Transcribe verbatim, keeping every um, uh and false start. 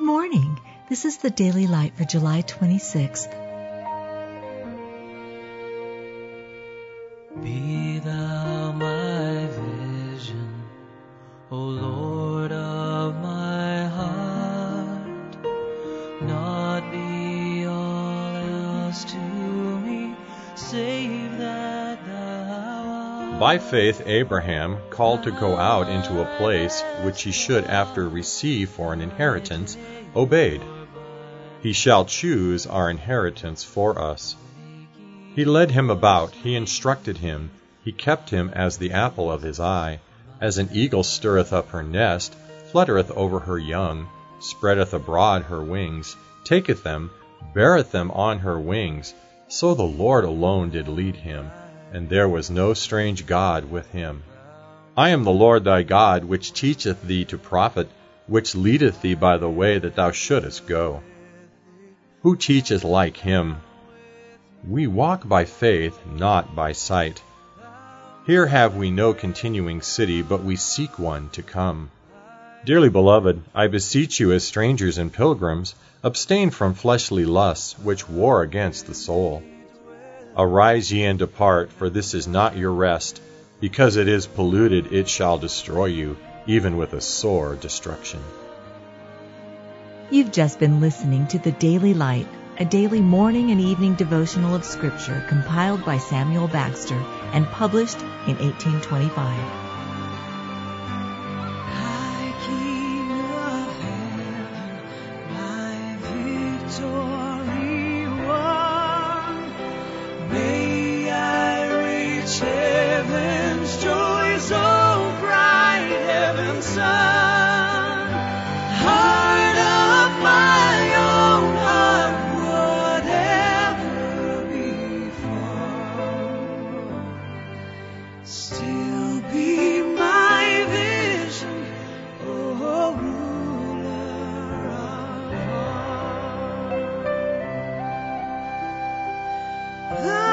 morning. This is the Daily Light for July twenty-sixth. Be thou my vision, O Lord of my heart, not be all else to me, save that thou art. By faith Abraham, called to go out into a place which he should after receive for an inheritance, obeyed. He shall choose our inheritance for us. He led him about, he instructed him, he kept him as the apple of his eye. As an eagle stirreth up her nest, fluttereth over her young, spreadeth abroad her wings, taketh them, beareth them on her wings. So the Lord alone did lead him, and there was no strange God with him. I am the Lord thy God, which teacheth thee to profit, which leadeth thee by the way that thou shouldest go. Who teacheth like him? We walk by faith, not by sight. Here have we no continuing city, but we seek one to come. Dearly beloved, I beseech you as strangers and pilgrims, abstain from fleshly lusts, which war against the soul. Arise ye and depart, for this is not your rest. Because it is polluted, it shall destroy you, even with a sore destruction. You've just been listening to the Daily Light, a daily morning and evening devotional of Scripture compiled by Samuel Baxter and published in eighteen twenty-five. High King of heaven, my victory won. May I reach heaven's joy, so bright heaven's sun. Heart of my own heart, still be my vision, O ruler of all.